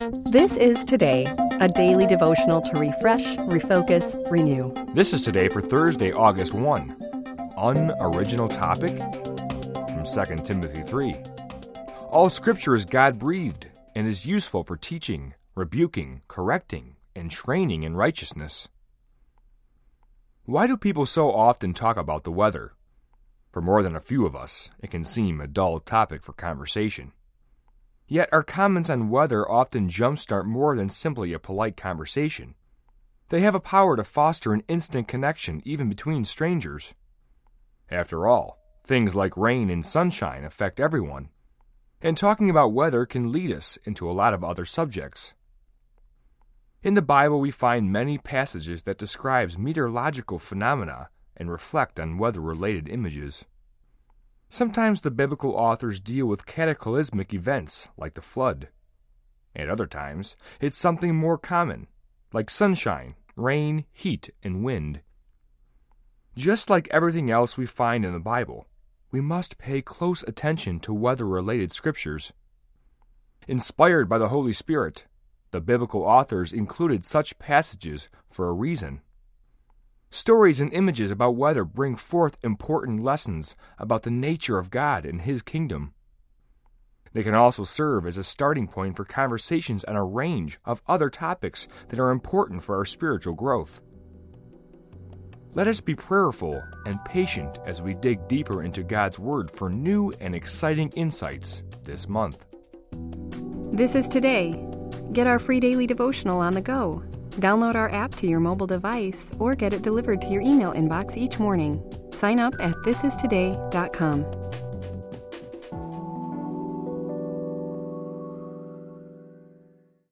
This is Today, a daily devotional to refresh, refocus, renew. This is Today for Thursday, August 1. Unoriginal topic from 2 Timothy 3. All Scripture is God-breathed and is useful for teaching, rebuking, correcting, and training in righteousness. Why do people so often talk about the weather? For more than a few of us, it can seem a dull topic for conversation. Yet our comments on weather often jumpstart more than simply a polite conversation. They have a power to foster an instant connection even between strangers. After all, things like rain and sunshine affect everyone, and talking about weather can lead us into a lot of other subjects. In the Bible, we find many passages that describe meteorological phenomena and reflect on weather-related images. Sometimes the biblical authors deal with cataclysmic events like the flood. At other times, it's something more common, like sunshine, rain, heat, and wind. Just like everything else we find in the Bible, we must pay close attention to weather-related scriptures. Inspired by the Holy Spirit, the biblical authors included such passages for a reason. Stories and images about weather bring forth important lessons about the nature of God and His kingdom. They can also serve as a starting point for conversations on a range of other topics that are important for our spiritual growth. Let us be prayerful and patient as we dig deeper into God's Word for new and exciting insights this month. This is Today. Get our free daily devotional on the go. Download our app to your mobile device or get it delivered to your email inbox each morning. Sign up at thisistoday.com.